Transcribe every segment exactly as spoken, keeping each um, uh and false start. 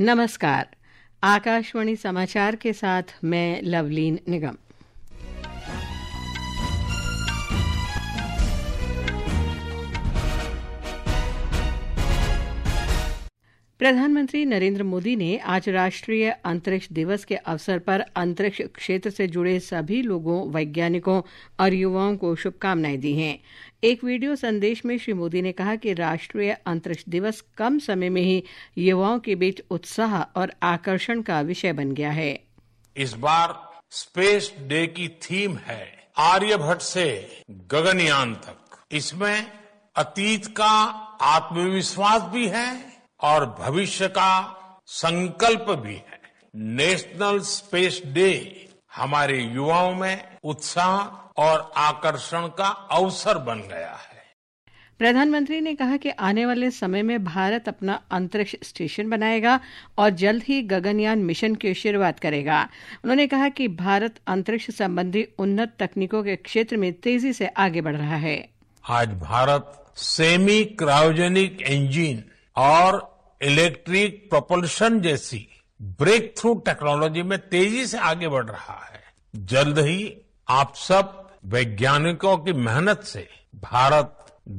नमस्कार। आकाशवाणी समाचार के साथ मैं लवलीन निगम। प्रधानमंत्री नरेंद्र मोदी ने आज राष्ट्रीय अंतरिक्ष दिवस के अवसर पर अंतरिक्ष क्षेत्र से जुड़े सभी लोगों, वैज्ञानिकों और युवाओं को शुभकामनाएं दी हैं। एक वीडियो संदेश में श्री मोदी ने कहा कि राष्ट्रीय अंतरिक्ष दिवस कम समय में ही युवाओं के बीच उत्साह और आकर्षण का विषय बन गया है। इस बार स्पेस डे की थीम है आर्यभट्ट से गगनयान तक। इसमें अतीत का आत्मविश्वास भी है और भविष्य का संकल्प भी है। नेशनल स्पेस डे हमारे युवाओं में उत्साह और आकर्षण का अवसर बन गया है। प्रधानमंत्री ने कहा कि आने वाले समय में भारत अपना अंतरिक्ष स्टेशन बनाएगा और जल्द ही गगनयान मिशन की शुरुआत करेगा। उन्होंने कहा कि भारत अंतरिक्ष संबंधी उन्नत तकनीकों के क्षेत्र में तेजी से आगे बढ़ रहा है। आज भारत सेमी क्रायोजेनिक इंजन और इलेक्ट्रिक प्रोपल्शन जैसी ब्रेक थ्रू टेक्नोलॉजी में तेजी से आगे बढ़ रहा है। जल्द ही आप सब वैज्ञानिकों की मेहनत से भारत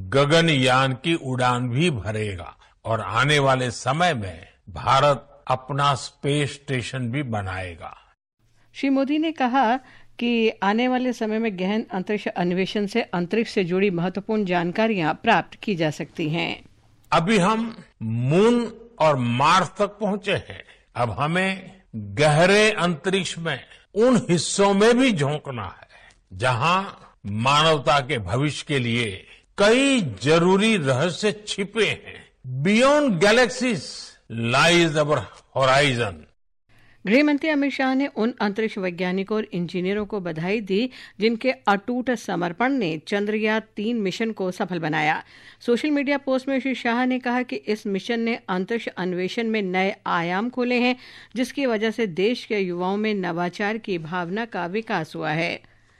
गगनयान की उड़ान भी भरेगा और आने वाले समय में भारत अपना स्पेस स्टेशन भी बनाएगा। श्री मोदी ने कहा कि आने वाले समय में गहन अंतरिक्ष अन्वेषण से अंतरिक्ष से जुड़ी महत्वपूर्ण जानकारियां प्राप्त की जा सकती हैं। अभी हम मून और मार्स तक पहुंचे हैं। अब हमें गहरे अंतरिक्ष में उन हिस्सों में भी झोंकना है जहां मानवता के भविष्य के लिए कई जरूरी रहस्य छिपे हैं। Beyond galaxies lies our horizon. गृह मंत्री अमित शाह ने उन अंतरिक्ष वैज्ञानिकों और इंजीनियरों को बधाई दी जिनके अटूट समर्पण ने चंद्रयान तीन मिशन को सफल बनाया। सोशल मीडिया पोस्ट में श्री शाह ने कहा कि इस मिशन ने अंतरिक्ष अन्वेषण में नए आयाम खोले हैं, जिसकी वजह से देश के युवाओं में नवाचार की भावना का विकास हुआ है।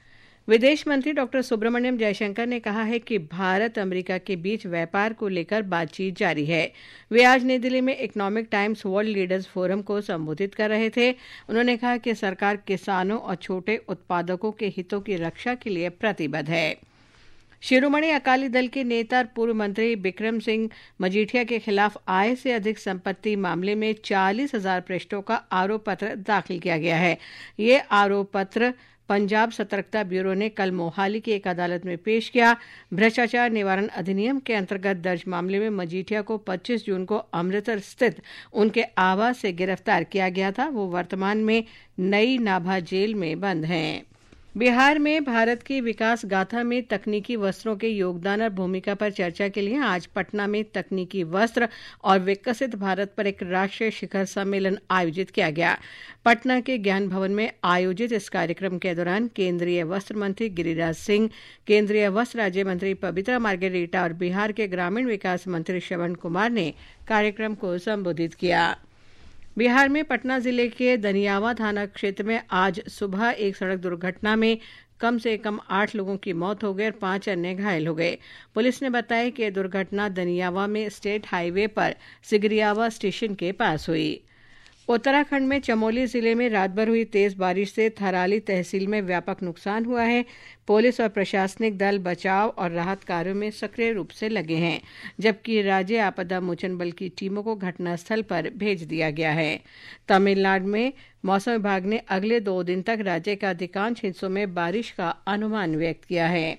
विदेश मंत्री डॉक्टर सुब्रमण्यम जयशंकर ने कहा है कि भारत अमेरिका के बीच व्यापार को लेकर बातचीत जारी है। वे आज नई दिल्ली में Economic Times World Leaders Forum को संबोधित कर रहे थे। उन्होंने कहा कि सरकार किसानों और छोटे उत्पादकों के हितों की रक्षा के लिए प्रतिबद्ध है। शिरोमणि अकाली दल के नेता और पूर्व मंत्री बिक्रम सिंह मजीठिया के खिलाफ आय से अधिक संपत्ति मामले में चालीस हजार पृष्ठों का आरोप पत्र दाखिल किया गया है। ये आरोप पत्र पंजाब सतर्कता ब्यूरो ने कल मोहाली की एक अदालत में पेश किया। भ्रष्टाचार निवारण अधिनियम के अंतर्गत दर्ज मामले में मजीठिया को पच्चीस जून को अमृतसर स्थित उनके आवास से गिरफ्तार किया गया था। वो वर्तमान में नई नाभा जेल में बंद हैं। बिहार में भारत की विकास गाथा में तकनीकी वस्त्रों के योगदान और भूमिका पर चर्चा के लिए आज पटना में तकनीकी वस्त्र और विकसित भारत पर एक राष्ट्रीय शिखर सम्मेलन आयोजित किया गया। पटना के ज्ञान भवन में आयोजित इस कार्यक्रम के दौरान केंद्रीय वस्त्र मंत्री गिरिराज सिंह, केंद्रीय वस्त्र राज्य मंत्री पवित्रा मार्गेरिटा और बिहार के ग्रामीण विकास मंत्री श्रवण कुमार ने कार्यक्रम को संबोधित किया। बिहार में पटना जिले के दनियावा थाना क्षेत्र में आज सुबह एक सड़क दुर्घटना में कम से कम आठ लोगों की मौत हो गई और पांच अन्य घायल हो गए। पुलिस ने बताया कि दुर्घटना दनियावा में स्टेट हाईवे पर सिगरियावा स्टेशन के पास हुई। उत्तराखंड में चमोली जिले में रात भर हुई तेज बारिश से थराली तहसील में व्यापक नुकसान हुआ है। पुलिस और प्रशासनिक दल बचाव और राहत कार्यों में सक्रिय रूप से लगे हैं, जबकि राज्य आपदा मोचन बल की टीमों को घटनास्थल पर भेज दिया गया है। तमिलनाडु में मौसम विभाग ने अगले दो दिन तक राज्य के अधिकांश हिस्सों में बारिश का अनुमान व्यक्त किया है।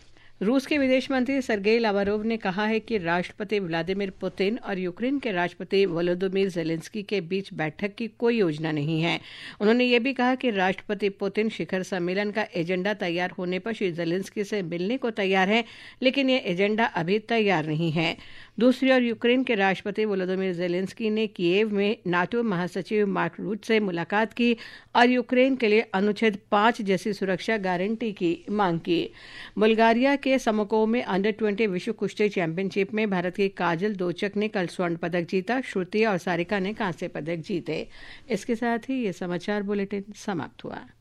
रूस के विदेश मंत्री सर्गेई लावारोव ने कहा है कि राष्ट्रपति व्लादिमीर पुतिन और यूक्रेन के राष्ट्रपति वोलोदिमीर जेलेंस्की के बीच बैठक की कोई योजना नहीं है। उन्होंने ये भी कहा कि राष्ट्रपति पुतिन शिखर सम्मेलन का एजेंडा तैयार होने पर श्री जेलेंस्की से मिलने को तैयार है, लेकिन ये एजेंडा अभी तैयार नहीं है। दूसरी ओर यूक्रेन के राष्ट्रपति वोलोदिमीर जेलेंस्की ने कीव में नाटो महासचिव मार्क रूट से मुलाकात की और यूक्रेन के लिए अनुच्छेद पांच जैसी सुरक्षा गारंटी की मांग की। बुल्गारिया के समको में अंडर ट्वेंटी विश्व कुश्ती चैंपियनशिप में भारत की काजल दोचक ने कल स्वर्ण पदक जीता। श्रुति और सारिका ने कांस्य पदक जीते। इसके साथ ही ये समाचार बुलेटिन समाप्त हुआ।